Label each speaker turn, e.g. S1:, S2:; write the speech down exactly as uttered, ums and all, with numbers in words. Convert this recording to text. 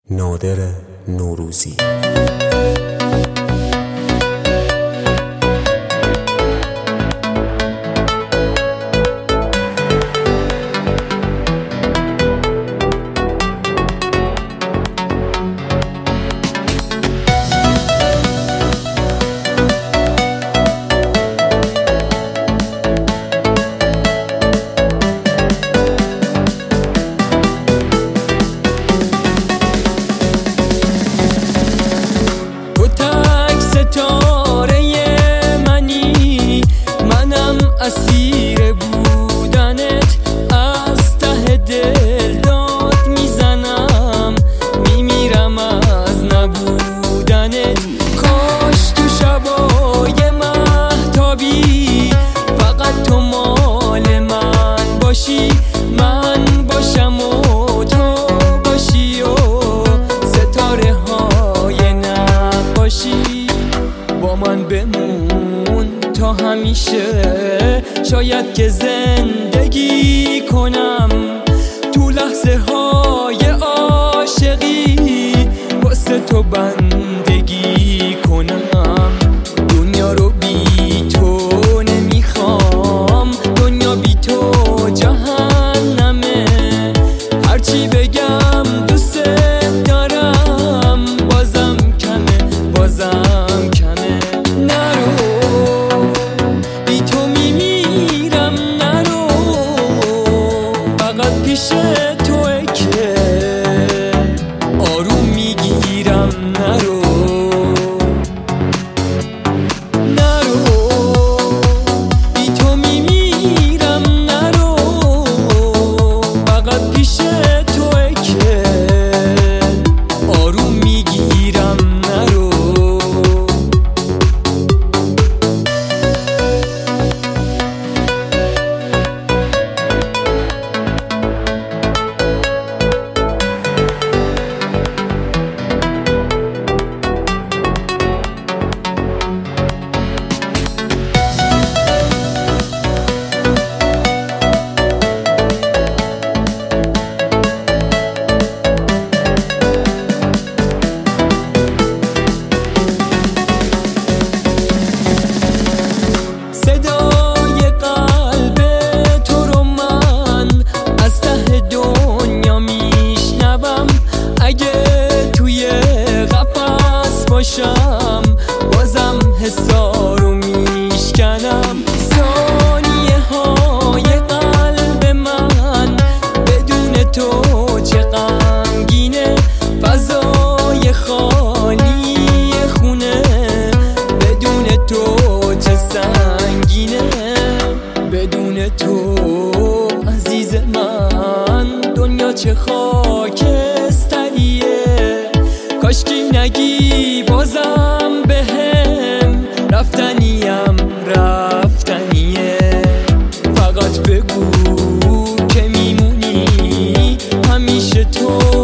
S1: نادر نوروزی.
S2: اسیر بودنت از ته دل داد میزنم، میمیرم از نبودنت. کاش تو شبای مهتابی فقط تو مال من باشی، من باشم و تو باشی و ستاره های نقاشی. با من بمون تا همیشه، شاید که زندگی کنم تو لحظه های عاشقی، واسه تو بندگی کنم. دنیا رو بی تو نمیخوام، دنیا بی تو جهنمه. هرچی بگم دوست دارم، بازم کمه بازم کمه. نرو بی تو میمیرم، نرو فقط پیش توئه که آروم میگیرم. نرو نرو بی تو میمیرم، نرو فقط پیش توئه که آروم میگیرم. نرو صدای قلب تو رو من از ته دنیا میشنوم. اگه توی قفس باشم بازم حسا رو میشکنم. ثانیه های قلب من بدون تو چه غمگینه. فضای خالی خونه بدون تو چه سنگینه. بدون تو عزیز من دنیا چه خاکستریه. کاشکی نگی بازم بهم، رفتنیم رفتنیه. فقط بگو که میمونی همیشه تو